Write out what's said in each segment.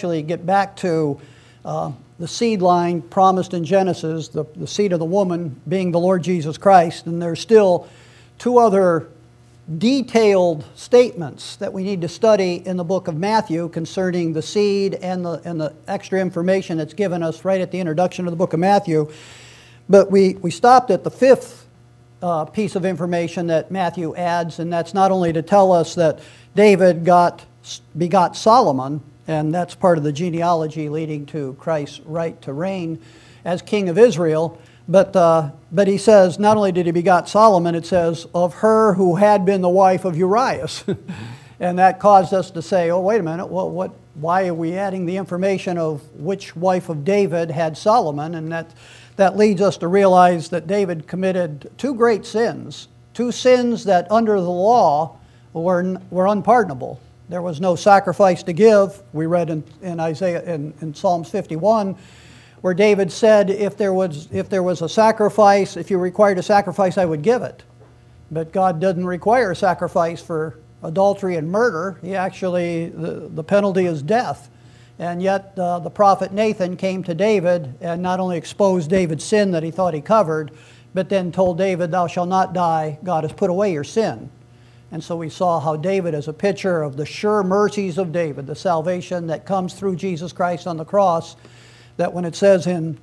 actually get back to the seed line promised in Genesis, the seed of the woman being the Lord Jesus Christ. And there's still two other detailed statements that we need to study in the book of Matthew concerning the seed and the extra information that's given us right at the introduction of the book of Matthew. But we stopped at the fifth piece of information that Matthew adds, and that's not only to tell us that David begot Solomon, and that's part of the genealogy leading to Christ's right to reign as king of Israel, but he says not only did he begot Solomon, it says of her who had been the wife of Urias. And that caused us to say, oh, wait a minute, well, why are we adding the information of which wife of David had Solomon? And that leads us to realize that David committed two great sins, two sins that under the law were unpardonable. There was no sacrifice to give. We read in Isaiah, in Psalms 51, where David said, if there was a sacrifice, if you required a sacrifice, I would give it. But God doesn't require a sacrifice for adultery and murder. He actually, the penalty is death. And yet the prophet Nathan came to David and not only exposed David's sin that he thought he covered, but then told David, thou shalt not die, God has put away your sin. And so we saw how David is a picture of the sure mercies of David, the salvation that comes through Jesus Christ on the cross, that when it says in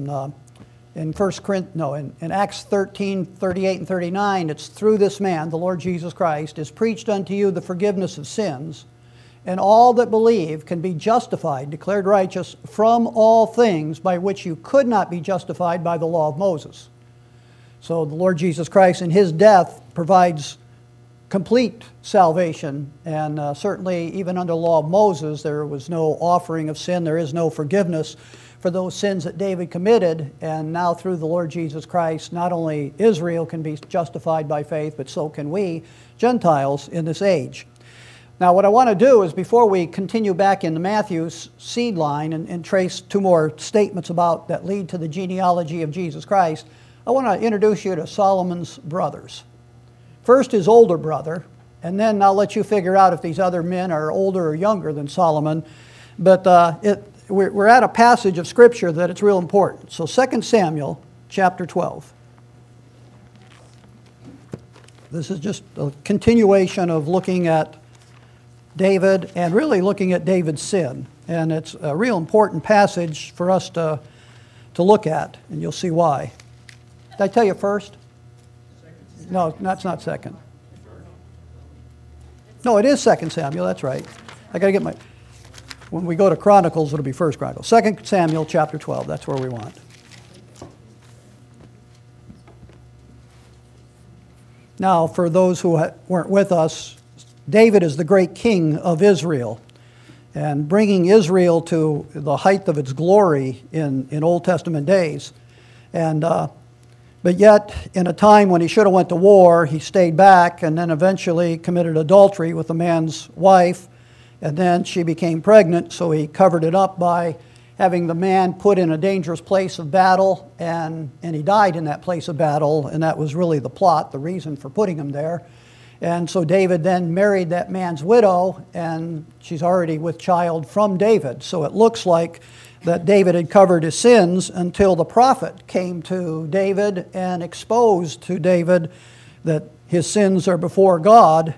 Acts 13, 38 and 39, it's through this man, the Lord Jesus Christ, is preached unto you the forgiveness of sins, and all that believe can be justified, declared righteous from all things by which you could not be justified by the law of Moses. So the Lord Jesus Christ in his death provides complete salvation, and certainly even under the law of Moses there was no offering of sin, there is no forgiveness for those sins that David committed, and now through the Lord Jesus Christ, not only Israel can be justified by faith, but so can we, Gentiles, in this age. Now what I want to do is, before we continue back into Matthew's seed line and trace two more statements that lead to the genealogy of Jesus Christ, I want to introduce you to Solomon's brothers. First his older brother, and then I'll let you figure out if these other men are older or younger than Solomon. But we're at a passage of Scripture that it's real important. So 2 Samuel chapter 12. This is just a continuation of looking at David and really looking at David's sin. And it's a real important passage for us to look at, and you'll see why. Did I tell you first? No, that's not second. No, it is 2 Samuel, that's right. I got to get when we go to Chronicles, it'll be 1 Chronicles. 2 Samuel chapter 12, that's where we want. Now, for those who weren't with us, David is the great king of Israel, and bringing Israel to the height of its glory in Old Testament days. And but yet, in a time when he should have went to war, he stayed back and then eventually committed adultery with a man's wife. And then she became pregnant, so he covered it up by having the man put in a dangerous place of battle, and he died in that place of battle, and that was really the plot, the reason for putting him there. And so David then married that man's widow, and she's already with child from David. So it looks like that David had covered his sins until the prophet came to David and exposed to David that his sins are before God,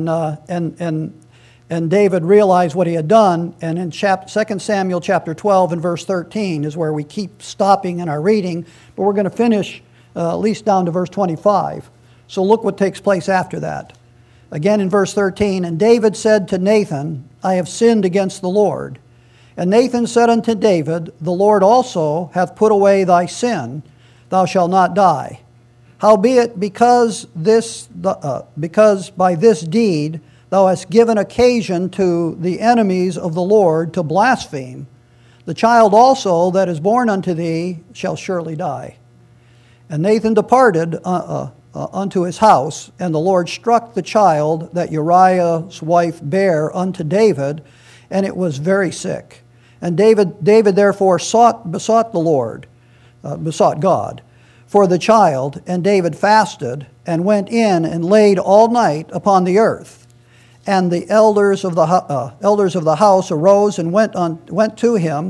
and David realized what he had done. And in 2 Samuel chapter 12 and verse 13 is where we keep stopping in our reading, but we're going to finish at least down to verse 25. So look what takes place after that. Again in verse 13, and David said to Nathan, I have sinned against the Lord. And Nathan said unto David, the Lord also hath put away thy sin, thou shalt not die. Howbeit, because by this deed thou hast given occasion to the enemies of the Lord to blaspheme, the child also that is born unto thee shall surely die. And Nathan departed unto his house, and the Lord struck the child that Uriah's wife bare unto David, and it was very sick. And David therefore besought God for the child, and David fasted, and went in and laid all night upon the earth. And the elders of the house arose and went to him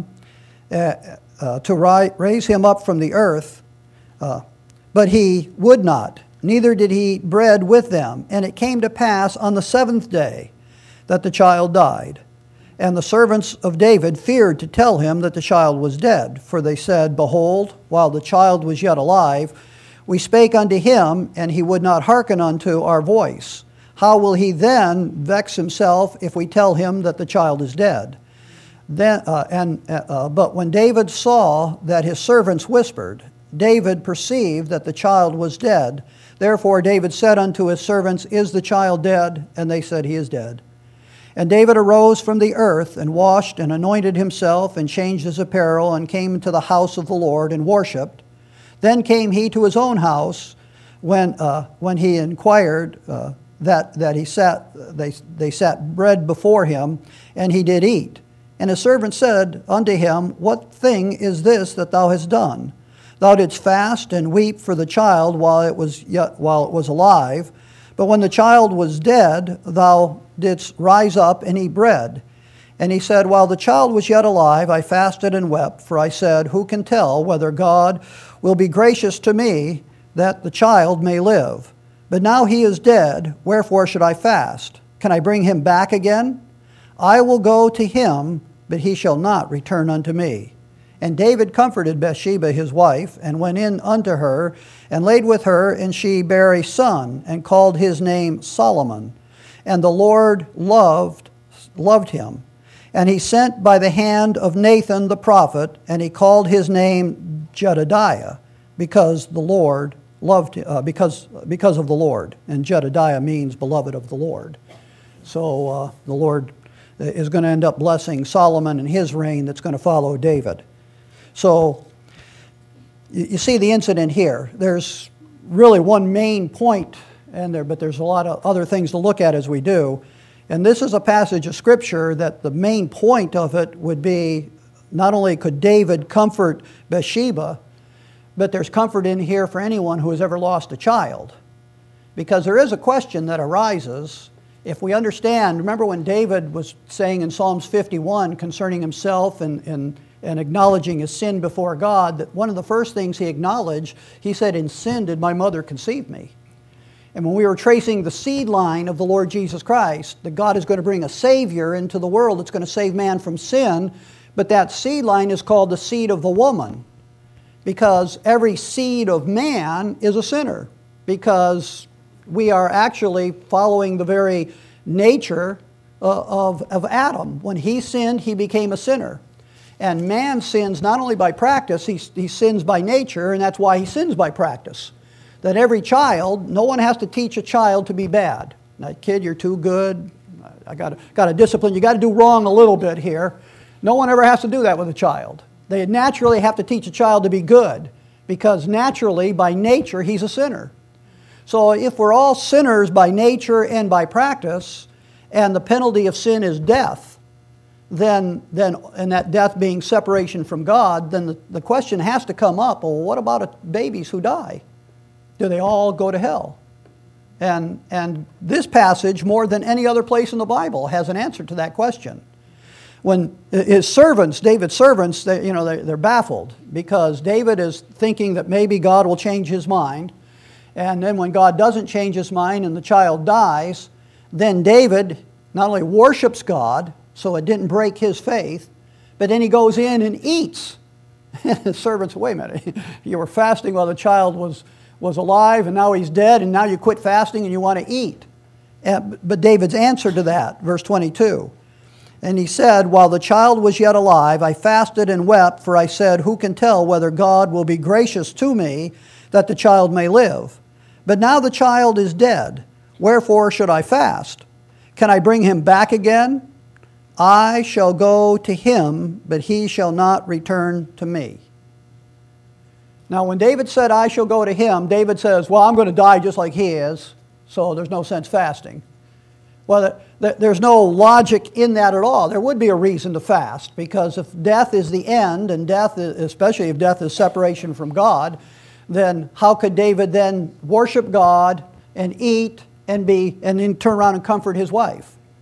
to raise him up from the earth. But he would not, neither did he eat bread with them. And it came to pass on the seventh day that the child died. And the servants of David feared to tell him that the child was dead. For they said, Behold, while the child was yet alive, we spake unto him, and he would not hearken unto our voice. How will he then vex himself if we tell him that the child is dead? But when David saw that his servants whispered, David perceived that the child was dead. Therefore David said unto his servants, Is the child dead? And they said, He is dead. And David arose from the earth, and washed, and anointed himself, and changed his apparel, and came into the house of the Lord, and worshipped. Then came he to his own house, when he inquired that they sat bread before him, and he did eat. And his servant said unto him, What thing is this that thou hast done? Thou didst fast and weep for the child while it was alive. But when the child was dead, thou didst rise up and eat bread. And he said, While the child was yet alive, I fasted and wept, for I said, Who can tell whether God will be gracious to me, that the child may live? But now he is dead, wherefore should I fast? Can I bring him back again? I will go to him, but he shall not return unto me. And David comforted Bathsheba his wife, and went in unto her, and laid with her, and she bare a son, and called his name Solomon. And the Lord loved him. And he sent by the hand of Nathan the prophet, and he called his name Jedediah, because the Lord loved him, because of the Lord. And Jedediah means beloved of the Lord. So the Lord is going to end up blessing Solomon and his reign that's going to follow David. So you see the incident here. There's really one main point, but there's a lot of other things to look at as we do. And this is a passage of Scripture that the main point of it would be, not only could David comfort Bathsheba, but there's comfort in here for anyone who has ever lost a child. Because there is a question that arises. If we understand, remember when David was saying in Psalms 51 concerning himself and acknowledging his sin before God, that one of the first things he acknowledged, he said, In sin did my mother conceive me. And when we were tracing the seed line of the Lord Jesus Christ, that God is going to bring a Savior into the world that's going to save man from sin, but that seed line is called the seed of the woman, because every seed of man is a sinner, because we are actually following the very nature of Adam. When he sinned, he became a sinner. And man sins not only by practice, he sins by nature, and that's why he sins by practice. That every child, no one has to teach a child to be bad. Now, kid, you're too good. I got to discipline. You got to do wrong a little bit here. No one ever has to do that with a child. They naturally have to teach a child to be good, because naturally, by nature, he's a sinner. So if we're all sinners by nature and by practice, and the penalty of sin is death, then and that death being separation from God, then the question has to come up, well, what about babies who die? Do they all go to hell? And this passage, more than any other place in the Bible, has an answer to that question. When his servants, David's servants, they're baffled, because David is thinking that maybe God will change his mind. And then when God doesn't change his mind and the child dies, then David not only worships God, so it didn't break his faith, but then he goes in and eats. And the servants, wait a minute, you were fasting while the child was alive, and now he's dead, and now you quit fasting and you want to eat. But David's answer to that, verse 22, and he said, While the child was yet alive, I fasted and wept, for I said, Who can tell whether God will be gracious to me, that the child may live? But now the child is dead, wherefore should I fast? Can I bring him back again? I shall go to him, but he shall not return to me. Now, when David said, I shall go to him, David says, well, I'm going to die just like he is, so there's no sense fasting. Well, there's no logic in that at all. There would be a reason to fast, because if death is the end, and death, especially if death is separation from God, then how could David then worship God and eat and then turn around and comfort his wife?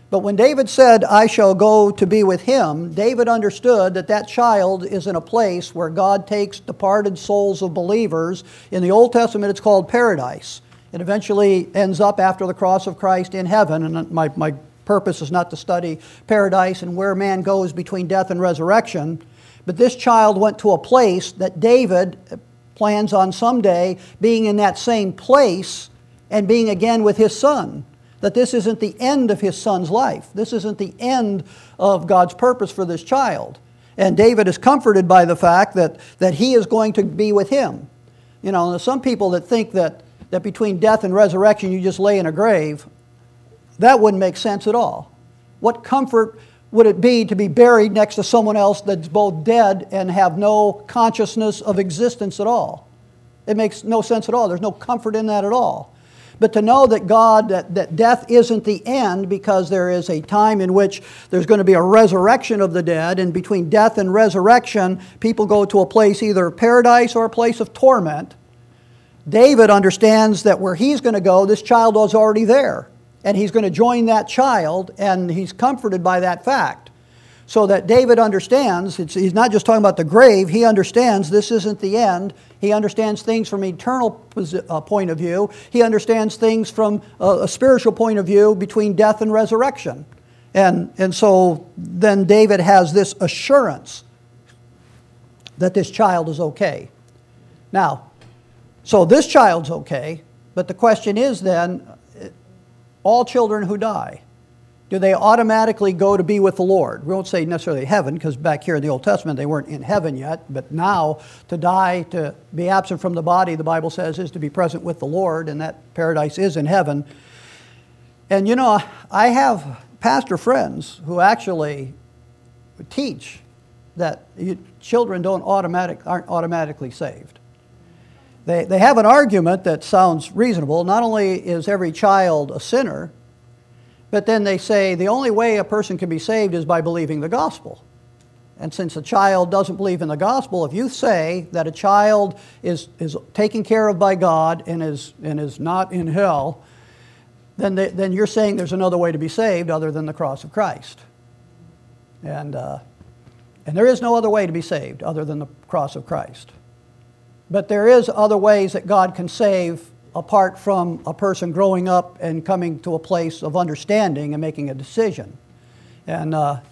But when David said, I shall go to be with him, David understood that that child is in a place where God takes departed souls of believers. In the Old Testament, it's called paradise. It eventually ends up after the cross of Christ in heaven. And my purpose is not to study paradise and where man goes between death and resurrection. But this child went to a place that David plans on someday being in that same place and being again with his son. That this isn't the end of his son's life. This isn't the end of God's purpose for this child. And David is comforted by the fact that he is going to be with him. You know, there's some people that think that between death and resurrection you just lay in a grave. That wouldn't make sense at all. What comfort would it be to be buried next to someone else that's both dead and have no consciousness of existence at all? It makes no sense at all. There's no comfort in that at all. But to know that that death isn't the end, because there is a time in which there's going to be a resurrection of the dead, and between death and resurrection, people go to a place either of paradise or a place of torment. David understands that where he's going to go, this child was already there. And he's going to join that child, and he's comforted by that fact. So that David understands, he's not just talking about the grave, he understands this isn't the end. He understands things from an eternal point of view. He understands things from a spiritual point of view between death and resurrection. And so then David has this assurance that this child is okay. Now, so this child's okay, but the question is then, all children who die, do they automatically go to be with the Lord? We won't say necessarily heaven, because back here in the Old Testament they weren't in heaven yet. But now, to die, to be absent from the body, the Bible says, is to be present with the Lord, and that paradise is in heaven. And you know, I have pastor friends who actually teach that children aren't automatically saved. They have an argument that sounds reasonable. Not only is every child a sinner, but then they say the only way a person can be saved is by believing the gospel. And since a child doesn't believe in the gospel, if you say that a child is taken care of by God and is not in hell, then you're saying there's another way to be saved other than the cross of Christ. And there is no other way to be saved other than the cross of Christ. But there is other ways that God can save apart from a person growing up and coming to a place of understanding and making a decision. And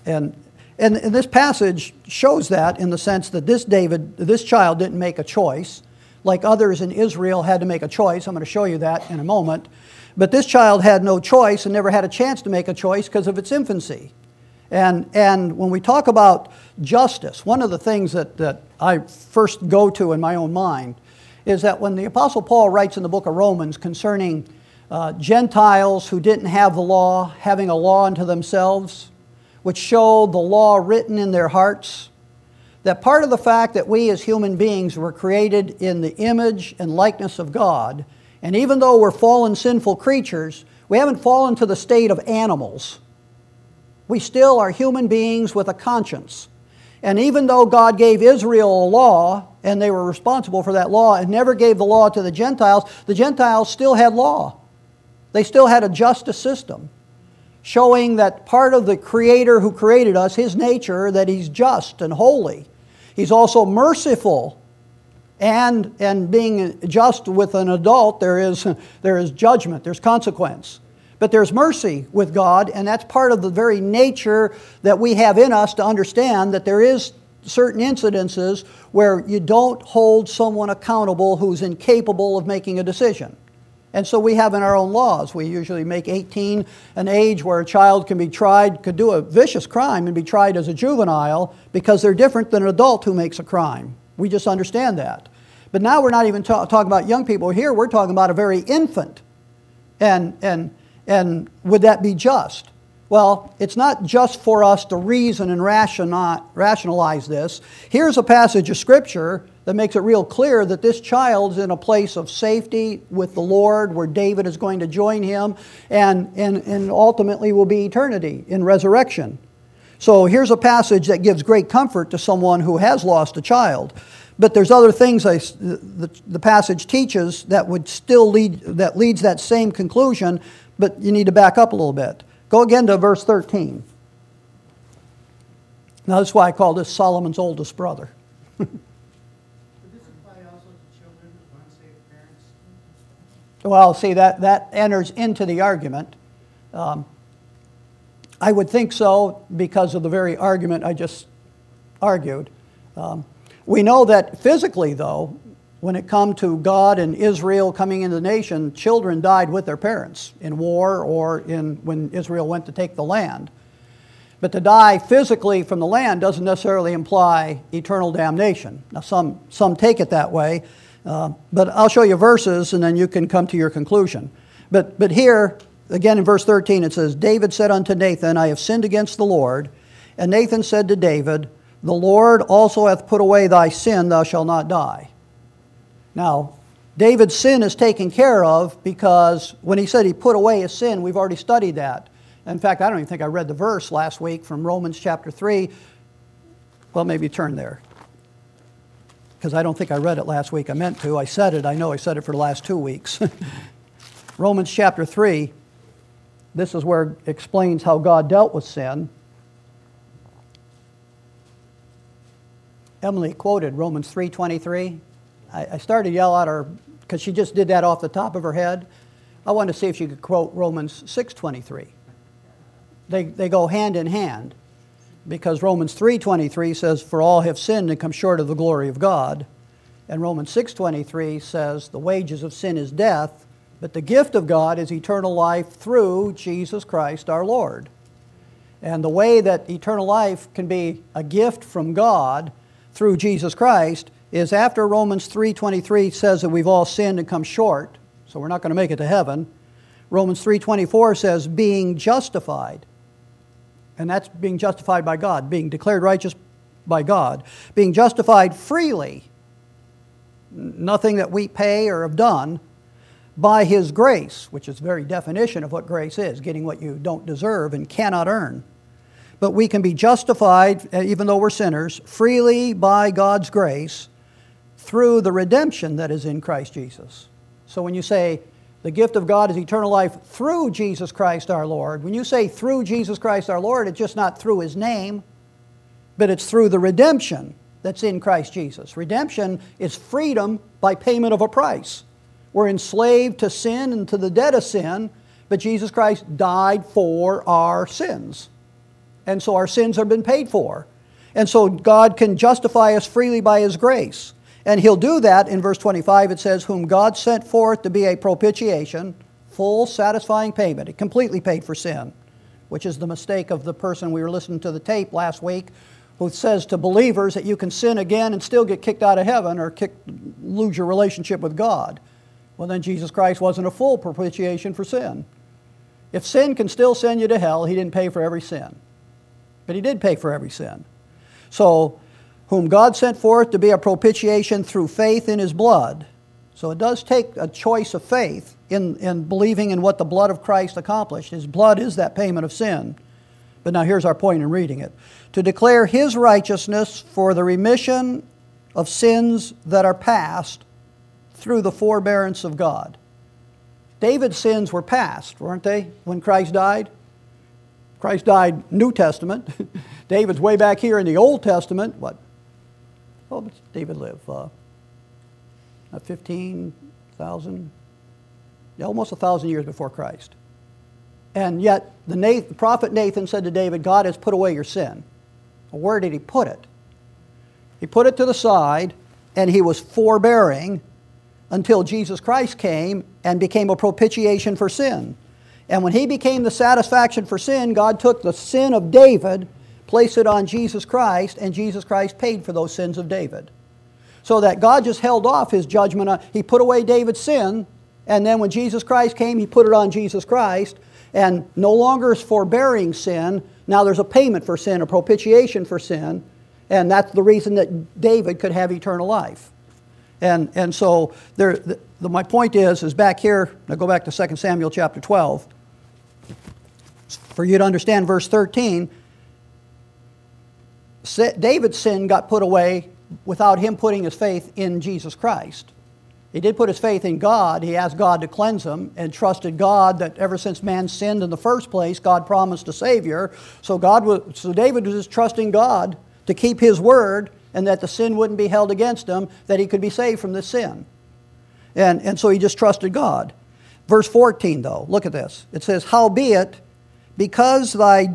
this passage shows that in the sense that this child didn't make a choice, like others in Israel had to make a choice. I'm going to show you that in a moment. But this child had no choice and never had a chance to make a choice because of its infancy. And when we talk about justice, one of the things that I first go to in my own mind is that when the Apostle Paul writes in the book of Romans concerning Gentiles who didn't have the law, having a law unto themselves, which showed the law written in their hearts, that part of the fact that we as human beings were created in the image and likeness of God, and even though we're fallen, sinful creatures, we haven't fallen to the state of animals. We still are human beings with a conscience. And even though God gave Israel a law, and they were responsible for that law, and never gave the law to the Gentiles still had law. They still had a justice system, showing that part of the Creator who created us, His nature, that He's just and holy. He's also merciful. And being just with an adult, there is judgment, there's consequence. But there's mercy with God, and that's part of the very nature that we have in us to understand that there is certain incidences where you don't hold someone accountable who's incapable of making a decision. And so we have in our own laws, we usually make 18 an age where a child can be tried, could do a vicious crime and be tried as a juvenile because they're different than an adult who makes a crime. We just understand that. But now we're not even talking about young people. Here we're talking about a very infant. And would that be just? Well, it's not just for us to reason and rationalize this. Here's a passage of Scripture that makes it real clear that this child is in a place of safety with the Lord, where David is going to join him, and ultimately will be eternity in resurrection. So here's a passage that gives great comfort to someone who has lost a child. But there's other things the passage teaches that would still leads that same conclusion, but you need to back up a little bit. Go again to verse 13. Now, that's why I call this Solomon's oldest brother. Would this apply also to children of unsaved parents? Well, see, that enters into the argument. I would think so because of the very argument I just argued. We know that physically, though, when it come to God and Israel coming into the nation, children died with their parents in war or when Israel went to take the land. But to die physically from the land doesn't necessarily imply eternal damnation. Now, some take it that way, but I'll show you verses and then you can come to your conclusion. But here, again in verse 13, it says, David said unto Nathan, I have sinned against the Lord. And Nathan said to David, the Lord also hath put away thy sin, thou shalt not die. Now, David's sin is taken care of because when he said he put away his sin, we've already studied that. In fact, I don't even think I read the verse last week from Romans chapter 3. Well, maybe turn there. Because I don't think I read it last week. I meant to. I said it. I know I said it for the last 2 weeks. Romans chapter 3. This is where it explains how God dealt with sin. Emily quoted Romans 3:23. I started to yell at her because she just did that off the top of her head. I wanted to see if she could quote Romans 6:23. They go hand in hand because Romans 3:23 says, for all have sinned and come short of the glory of God. And Romans 6:23 says, the wages of sin is death, but the gift of God is eternal life through Jesus Christ our Lord. And the way that eternal life can be a gift from God through Jesus Christ is after Romans 3:23 says that we've all sinned and come short, so we're not going to make it to heaven. Romans 3:24 says being justified. And that's being justified by God, being declared righteous by God, being justified freely, nothing that we pay or have done, by His grace, which is the very definition of what grace is, getting what you don't deserve and cannot earn. But we can be justified, even though we're sinners, freely by God's grace through the redemption that is in Christ Jesus. So when you say the gift of God is eternal life through Jesus Christ our Lord, when you say through Jesus Christ our Lord, it's just not through His name, but it's through the redemption that's in Christ Jesus. Redemption is freedom by payment of a price. We're enslaved to sin and to the debt of sin, but Jesus Christ died for our sins. And so our sins have been paid for. And so God can justify us freely by His grace. And He'll do that in verse 25. It says, whom God sent forth to be a propitiation, full satisfying payment. It completely paid for sin, which is the mistake of the person we were listening to the tape last week who says to believers that you can sin again and still get kicked out of heaven or lose your relationship with God. Well, then Jesus Christ wasn't a full propitiation for sin. If sin can still send you to hell, He didn't pay for every sin. But He did pay for every sin. So, whom God sent forth to be a propitiation through faith in His blood. So it does take a choice of faith in believing in what the blood of Christ accomplished. His blood is that payment of sin. But now here's our point in reading it. To declare His righteousness for the remission of sins that are past through the forbearance of God. David's sins were past, weren't they, when Christ died? Christ died New Testament. David's way back here in the Old Testament. What? Oh, but David lived 15,000, almost 1,000 years before Christ. And yet the prophet Nathan said to David, God has put away your sin. Well, where did He put it? He put it to the side, and He was forbearing until Jesus Christ came and became a propitiation for sin. And when He became the satisfaction for sin, God took the sin of David, placed it on Jesus Christ, and Jesus Christ paid for those sins of David. So that God just held off His judgment. He put away David's sin, and then when Jesus Christ came, He put it on Jesus Christ, and no longer is forbearing sin. Now there's a payment for sin, a propitiation for sin, and that's the reason that David could have eternal life. And so my point is back here, now go back to 2 Samuel chapter 12. For you to understand verse 13, David's sin got put away without him putting his faith in Jesus Christ. He did put his faith in God. He asked God to cleanse him and trusted God that ever since man sinned in the first place, God promised a Savior. So David was just trusting God to keep his word and that the sin wouldn't be held against him, that he could be saved from this sin. And so he just trusted God. Verse 14, though, look at this. It says, howbeit, because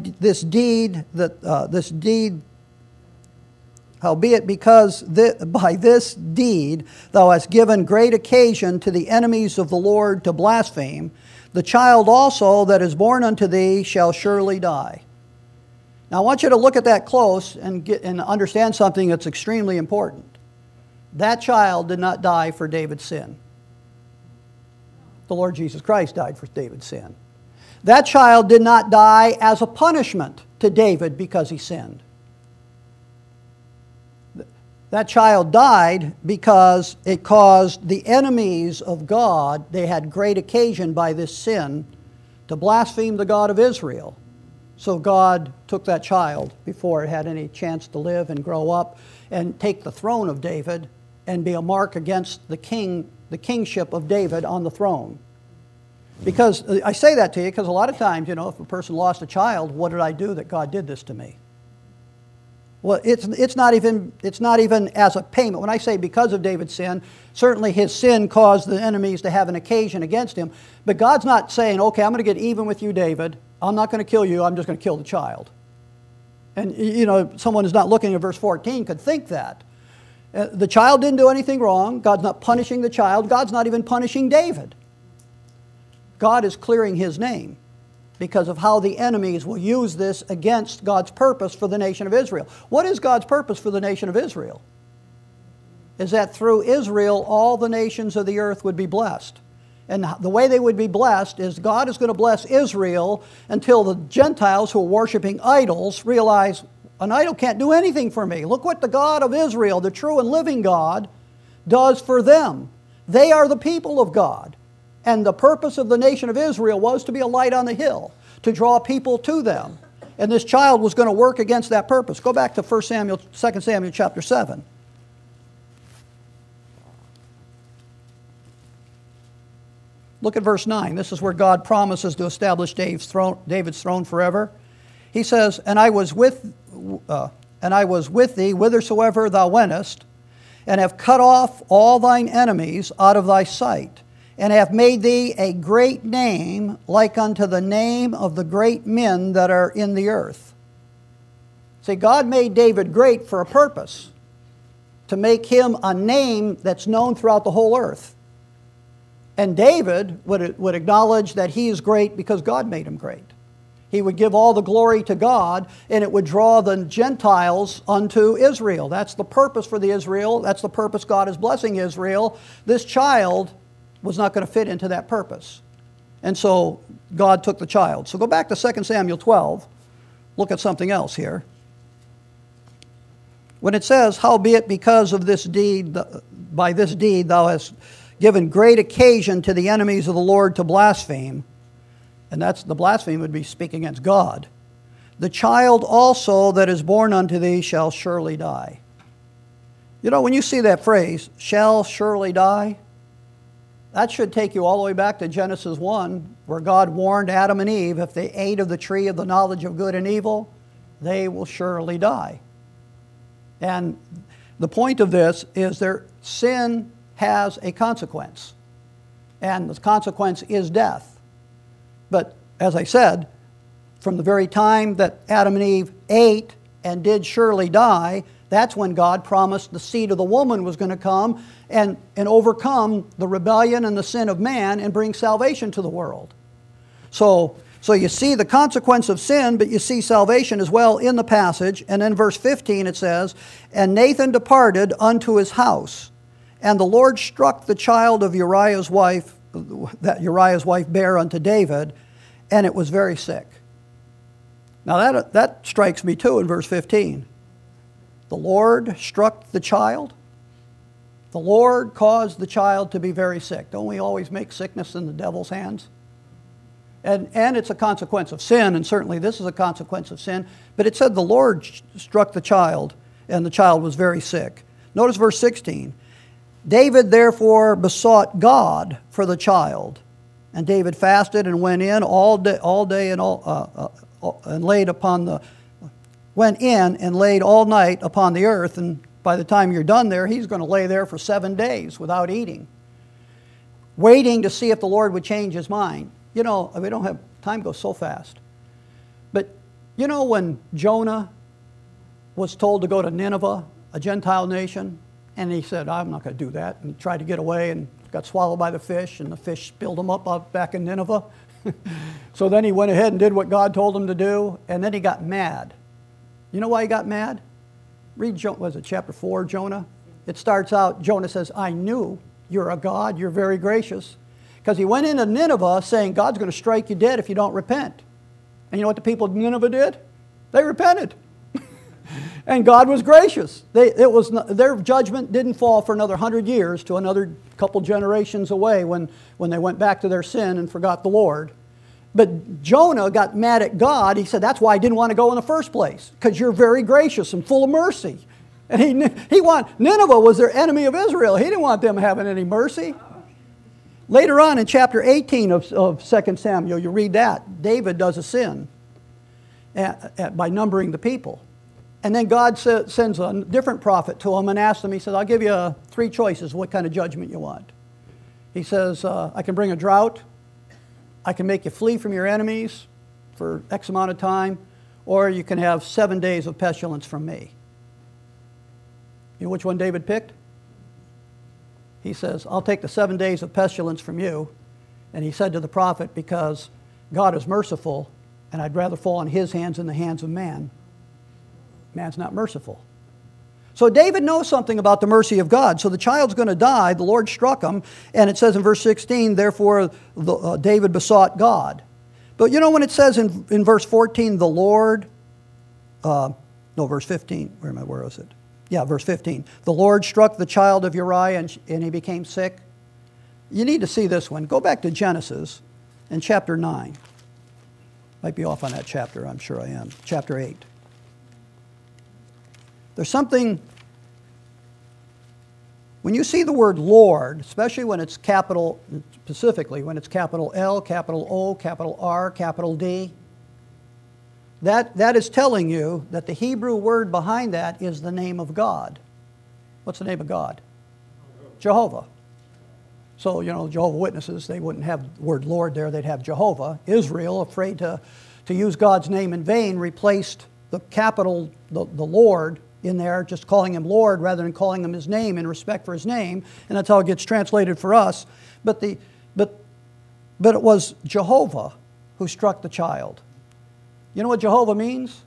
by this deed thou hast given great occasion to the enemies of the Lord to blaspheme, the child also that is born unto thee shall surely die. Now I want you to look at that close and understand something that's extremely important. That child did not die for David's sin. The Lord Jesus Christ died for David's sin. That child did not die as a punishment to David because he sinned. That child died because it caused the enemies of God, they had great occasion by this sin, to blaspheme the God of Israel. So God took that child before it had any chance to live and grow up and take the throne of David and be a mark against the kingship of David on the throne. Because I say that to you because a lot of times, if a person lost a child, what did I do that God did this to me? Well, it's not even as a payment. When I say because of David's sin, certainly his sin caused the enemies to have an occasion against him. But God's not saying, okay, I'm going to get even with you, David. I'm not going to kill you. I'm just going to kill the child. And, someone who's not looking at verse 14 could think that. The child didn't do anything wrong. God's not punishing the child. God's not even punishing David. God is clearing his name because of how the enemies will use this against God's purpose for the nation of Israel. What is God's purpose for the nation of Israel? Is that through Israel, all the nations of the earth would be blessed. And the way they would be blessed is God is going to bless Israel until the Gentiles who are worshiping idols realize, an idol can't do anything for me. Look what the God of Israel, the true and living God, does for them. They are the people of God. And the purpose of the nation of Israel was to be a light on the hill, to draw people to them. And this child was going to work against that purpose. Go back to 2 Samuel chapter 7. Look at verse 9. This is where God promises to establish David's throne forever. He says, And I was with thee whithersoever thou wentest, and have cut off all thine enemies out of thy sight, and have made thee a great name, like unto the name of the great men that are in the earth. See, God made David great for a purpose, to make him a name that's known throughout the whole earth. And David would acknowledge that he is great because God made him great. He would give all the glory to God, and it would draw the Gentiles unto Israel. That's the purpose for the Israel. That's the purpose God is blessing Israel. This child was not going to fit into that purpose. And so God took the child. So go back to 2 Samuel 12. Look at something else here. When it says, Howbeit because of this deed, by this deed thou hast given great occasion to the enemies of the Lord to blaspheme, and that's the blaspheme would be speaking against God. The child also that is born unto thee shall surely die. When you see that phrase, shall surely die, that should take you all the way back to Genesis 1, where God warned Adam and Eve, if they ate of the tree of the knowledge of good and evil, they will surely die. And the point of this is their sin has a consequence, and the consequence is death. But as I said, from the very time that Adam and Eve ate and did surely die, that's when God promised the seed of the woman was going to come and overcome the rebellion and the sin of man and bring salvation to the world. So you see the consequence of sin, but you see salvation as well in the passage. And then verse 15 it says, And Nathan departed unto his house, and the Lord struck the child of Uriah's wife, that Uriah's wife bare unto David, and it was very sick. Now that strikes me too in verse 15. The Lord struck the child. The Lord caused the child to be very sick. Don't we always make sickness in the devil's hands? And it's a consequence of sin, and certainly this is a consequence of sin. But it said the Lord struck the child, and the child was very sick. Notice verse 16. David therefore besought God for the child. And David fasted and went in all day and laid upon the went in and laid all night upon the earth. And by the time you're done there, he's going to lay there for 7 days without eating, waiting to see if the Lord would change his mind. You know, we don't have time goes so fast. But you know when Jonah was told to go to Nineveh, a Gentile nation, and he said, I'm not going to do that. And he tried to get away and got swallowed by the fish, and the fish spilled him up out back in Nineveh. So then he went ahead and did what God told him to do, and then he got mad. You know why he got mad? Read, chapter 4, Jonah? It starts out, Jonah says, I knew you're a God, you're very gracious. Because he went into Nineveh saying, God's going to strike you dead if you don't repent. And you know what the people of Nineveh did? They repented. And God was gracious. Their judgment didn't fall for another 100 years to another couple generations away when they went back to their sin and forgot the Lord. But Jonah got mad at God. He said, that's why I didn't want to go in the first place, because you're very gracious and full of mercy. And Nineveh was their enemy of Israel. He didn't want them having any mercy. Later on in chapter 18 of 2 Samuel, you read that. David does a sin by numbering the people. And then God sends a different prophet to him and asks him, he says, I'll give you 3 choices, what kind of judgment you want. He says, I can bring a drought, I can make you flee from your enemies for X amount of time, or you can have 7 days of pestilence from me. You know which one David picked? He says, I'll take the 7 days of pestilence from you. And he said to the prophet, because God is merciful, and I'd rather fall in his hands than the hands of man. Man's not merciful. So David knows something about the mercy of God. So the child's going to die. The Lord struck him. And it says in verse 16, therefore David besought God. But you know when it says in verse 14, the Lord, verse 15. Where is it? Yeah, verse 15. The Lord struck the child of Uriah and he became sick. You need to see this one. Go back to Genesis in chapter 9. Might be off on that chapter, I'm sure I am. Chapter 8. There's something, when you see the word Lord, especially when it's capital, specifically when it's capital L, capital O, capital R, capital D, that is telling you that the Hebrew word behind that is the name of God. What's the name of God? Jehovah. So, you know, Jehovah's Witnesses, they wouldn't have the word Lord there, they'd have Jehovah. Israel, afraid to use God's name in vain, replaced the capital, the Lord, in there, just calling him Lord rather than calling him his name in respect for his name, and that's how it gets translated for us. But it was Jehovah who struck the child. You know what Jehovah means?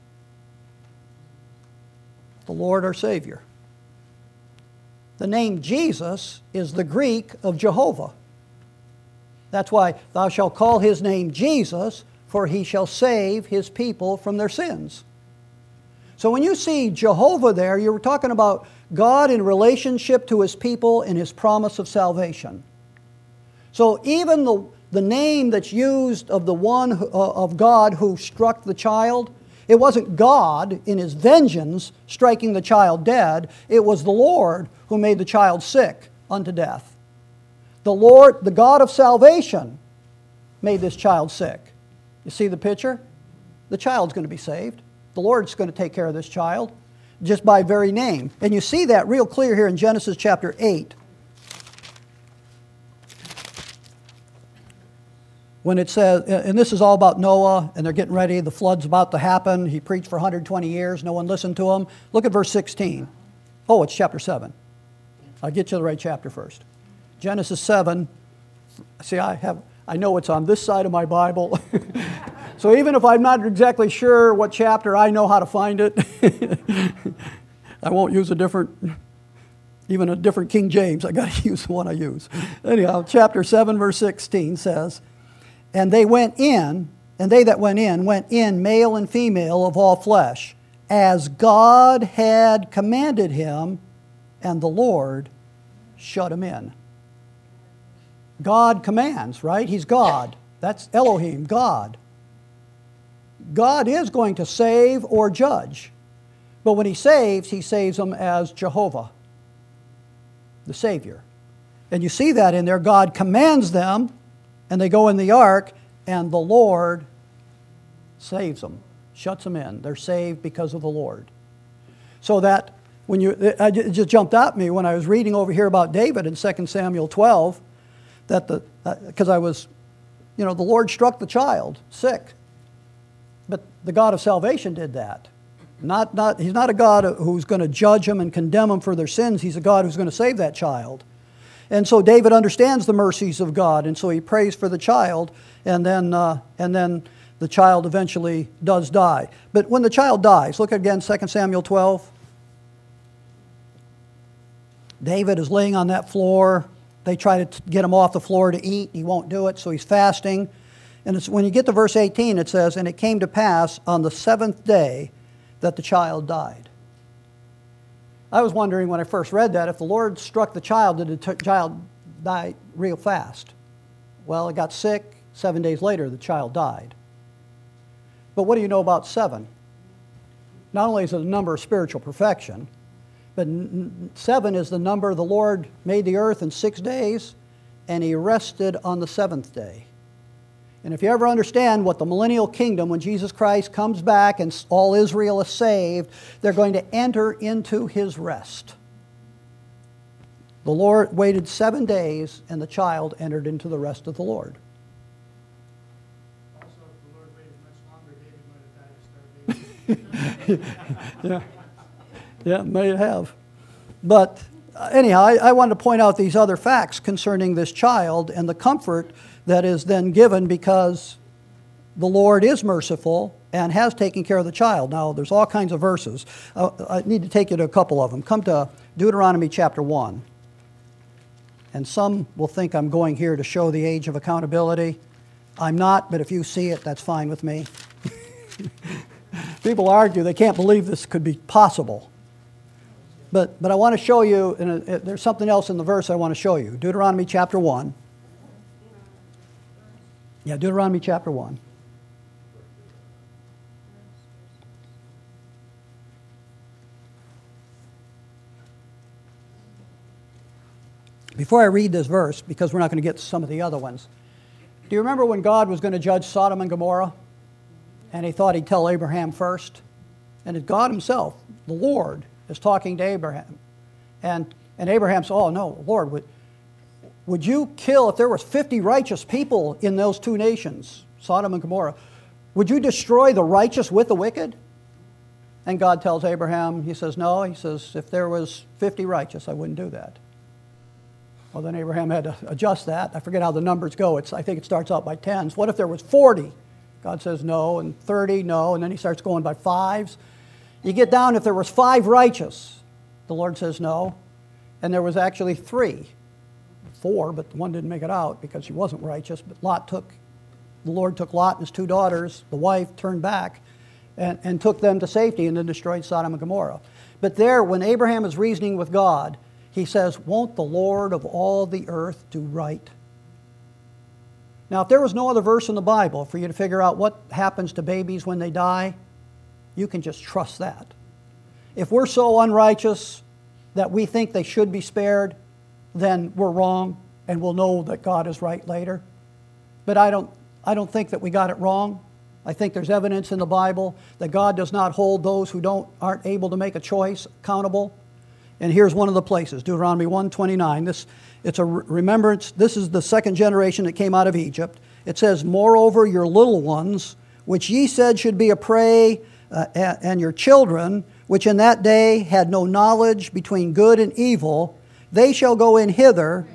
The Lord our Savior. The name Jesus is the Greek of Jehovah. That's why thou shalt call his name Jesus, for he shall save his people from their sins. So when you see Jehovah there, you're talking about God in relationship to his people and his promise of salvation. So even the name that's used of the one of God who struck the child, it wasn't God in his vengeance striking the child dead. It was the Lord who made the child sick unto death. The Lord, the God of salvation, made this child sick. You see the picture? The child's going to be saved. The Lord's going to take care of this child just by very name. And you see that real clear here in Genesis chapter 8. When it says, and this is all about Noah, and they're getting ready, the flood's about to happen. He preached for 120 years, no one listened to him. Look at verse 16. Oh, it's chapter 7. I'll get you the right chapter first. Genesis 7. See, I know it's on this side of my Bible. So even if I'm not exactly sure what chapter, I know how to find it. I won't use a different King James. I got to use the one I use. Anyhow, chapter 7, verse 16 says, and they that went in, male and female of all flesh, as God had commanded him, and the Lord shut him in. God commands, right? He's God. That's Elohim, God. God is going to save or judge. But when he saves them as Jehovah. the Savior. And you see that in there. God commands them, and they go in the ark, and the Lord saves them, shuts them in. They're saved because of the Lord. So that it just jumped at me when I was reading over here about David in 2 Samuel 12, that because the Lord struck the child sick, but the God of salvation did that. He's not a God who's going to judge them and condemn them for their sins. He's a God who's going to save that child. And so David understands the mercies of God, and so he prays for the child, and then the child eventually does die. But when the child dies, look again, 2 Samuel 12. David is laying on that floor. They try to get him off the floor to eat. He won't do it, so he's fasting. And when you get to verse 18, it says, "And it came to pass on the 7th day that the child died." I was wondering when I first read that, if the Lord struck the child, did the child die real fast? Well, it got sick. 7 days later, the child died. But what do you know about 7? Not only is it a number of spiritual perfection, but 7 is the number the Lord made the earth in 6 days, and he rested on the 7th day. And if you ever understand what the millennial kingdom, when Jesus Christ comes back and all Israel is saved, they're going to enter into his rest. The Lord waited 7 days, and the child entered into the rest of the Lord. Also, if the Lord waited much longer, David might have died of starvation. Yeah, may have. But anyhow, I wanted to point out these other facts concerning this child and the comfort that is then given because the Lord is merciful and has taken care of the child. Now, there's all kinds of verses. I need to take you to a couple of them. Come to Deuteronomy chapter 1. And some will think I'm going here to show the age of accountability. I'm not, but if you see it, that's fine with me. People argue they can't believe this could be possible. But I want to show you, and there's something else in the verse I want to show you. Deuteronomy chapter 1. Yeah, Deuteronomy chapter 1. Before I read this verse, because we're not going to get to some of the other ones, do you remember when God was going to judge Sodom and Gomorrah? And he thought he'd tell Abraham first? And it's God himself, the Lord, is talking to Abraham. And Abraham said, "Oh, no, Lord, would you kill, if there was 50 righteous people in those two nations, Sodom and Gomorrah, would you destroy the righteous with the wicked?" And God tells Abraham, he says, "No," he says, "if there was 50 righteous, I wouldn't do that." Well, then Abraham had to adjust that. I forget how the numbers go. I think it starts out by tens. What if there was 40? God says no, and 30, no, and then he starts going by fives. You get down, if there was 5 righteous, the Lord says no. And there was actually 3. 4, but one didn't make it out because she wasn't righteous. But the Lord took Lot and his 2 daughters, the wife turned back, and took them to safety and then destroyed Sodom and Gomorrah. But there, when Abraham is reasoning with God, he says, "Won't the Lord of all the earth do right?" Now, if there was no other verse in the Bible for you to figure out what happens to babies when they die, you can just trust that. If we're so unrighteous that we think they should be spared, then we're wrong, and we'll know that God is right later. But I don't think that we got it wrong. I think there's evidence in the Bible that God does not hold those who aren't able to make a choice accountable. And here's one of the places, Deuteronomy 1:29. It's a remembrance. This is the second generation that came out of Egypt. It says, "Moreover, your little ones, which ye said should be a prey, and your children, which in that day had no knowledge between good and evil, they shall go in hither."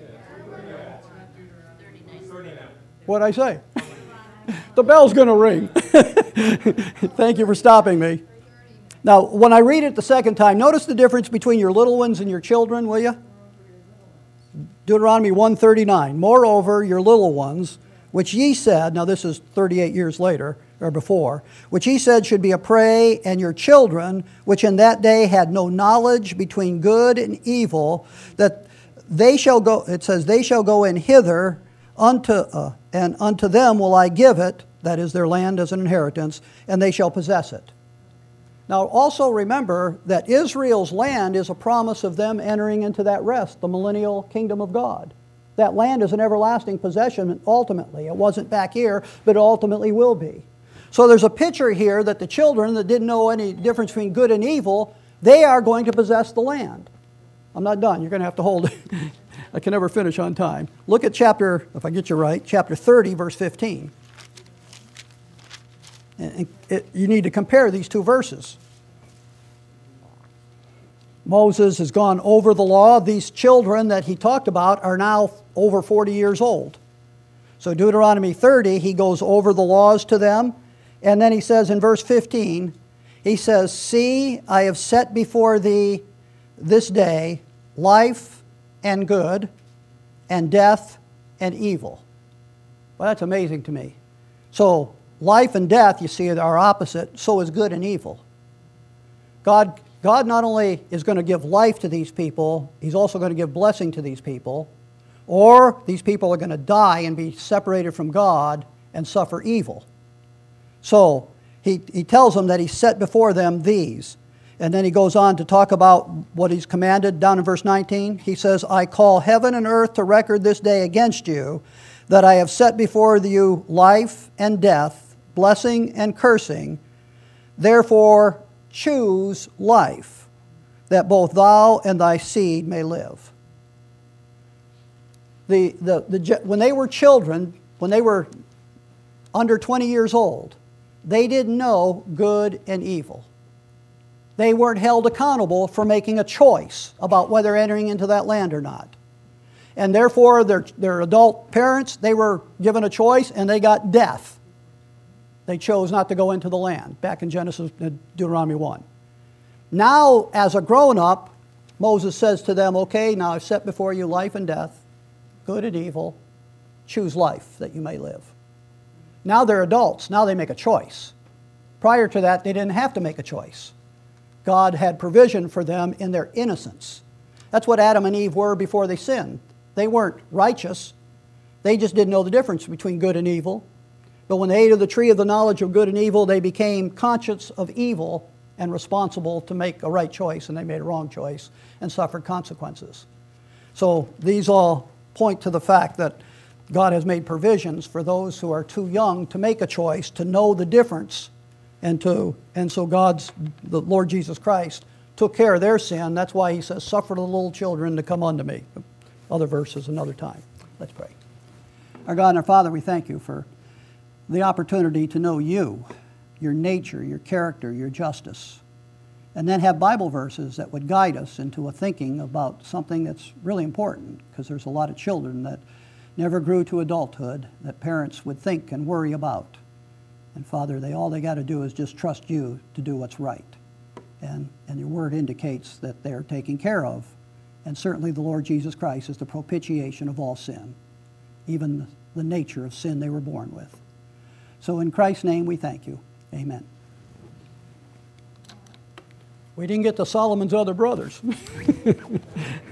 What'd I say? The bell's going to ring. Thank you for stopping me. Now, when I read it the second time, notice the difference between your little ones and your children, will you? Deuteronomy 1:39. "Moreover, your little ones, which ye said," now this is 38 years later, or before, "which ye said should be a prey, and your children, which in that day had no knowledge between good and evil, that they shall go," it says, "they shall go in hither, and unto them will I give it," that is their land as an inheritance, "and they shall possess it." Now also remember that Israel's land is a promise of them entering into that rest, the millennial kingdom of God. That land is an everlasting possession ultimately. It wasn't back here, but it ultimately will be. So there's a picture here that the children that didn't know any difference between good and evil, they are going to possess the land. I'm not done. You're going to have to hold it. I can never finish on time. Look at chapter, if I get you right, chapter 30, verse 15. You need to compare these two verses. Moses has gone over the law. These children that he talked about are now over 40 years old. So Deuteronomy 30, he goes over the laws to them. And then he says in verse 15, he says, "See, I have set before thee this day life and good, and death and evil." Well, that's amazing to me. So life and death, you see, are opposite. So is good and evil. God not only is going to give life to these people, He's also going to give blessing to these people. Or these people are going to die and be separated from God and suffer evil. So he tells them that He set before them these. And then he goes on to talk about what He's commanded down in verse 19. He says, "I call heaven and earth to record this day against you, that I have set before you life and death, blessing and cursing. Therefore choose life, that both thou and thy seed may live." When they were children, when they were under 20 years old, they didn't know good and evil. They weren't held accountable for making a choice about whether entering into that land or not. And therefore, their adult parents, they were given a choice and they got death. They chose not to go into the land, back in Genesis, Deuteronomy 1. Now, as a grown-up, Moses says to them, "Okay, now I've set before you life and death, good and evil. Choose life that you may live." Now they're adults. Now they make a choice. Prior to that, they didn't have to make a choice. God had provision for them in their innocence. That's what Adam and Eve were before they sinned. They weren't righteous. They just didn't know the difference between good and evil. But when they ate of the tree of the knowledge of good and evil, they became conscious of evil and responsible to make a right choice, and they made a wrong choice and suffered consequences. So these all point to the fact that God has made provisions for those who are too young to make a choice, to know the difference. And so the Lord Jesus Christ took care of their sin. That's why He says, "Suffer the little children to come unto me." Other verses another time. Let's pray. Our God and our Father, we thank You for the opportunity to know You, Your nature, Your character, Your justice, and then have Bible verses that would guide us into a thinking about something that's really important, because there's a lot of children that never grew to adulthood that parents would think and worry about. And Father, all they got to do is just trust You to do what's right. And Your Word indicates that they're taken care of. And certainly the Lord Jesus Christ is the propitiation of all sin, even the nature of sin they were born with. So in Christ's name we thank You. Amen. We didn't get to Solomon's other brothers.